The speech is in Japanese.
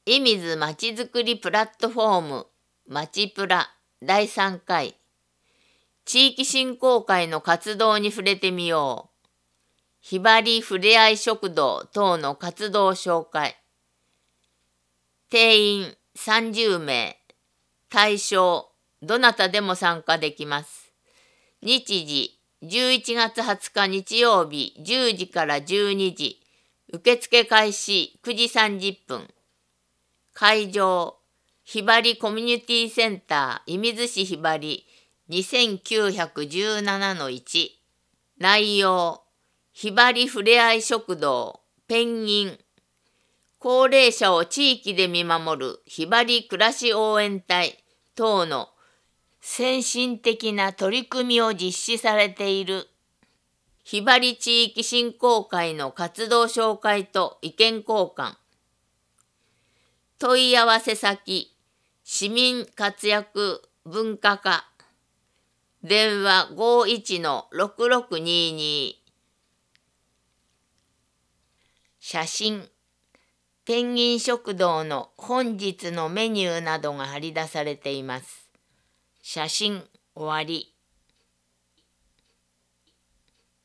射水まちづくりプラットフォームまちプラ第3回地域振興会の活動に触れてみよう。ひばりふれあい食堂等の活動紹介。定員30名。対象どなたでも参加できます。日時11月20日日曜日10時から12時。受付開始9時30分。会場ひばりコミュニティセンター射水市ひばり2917-1。内容ひばりふれあい食堂ペンギン高齢者を地域で見守るひばり暮らし応援隊等の先進的な取り組みを実施されているひばり地域振興会の活動紹介と意見交換。問い合わせ先市民活躍文化課電話51-6622。写真ペンギン食堂の本日のメニューなどが貼り出されています。写真終わり。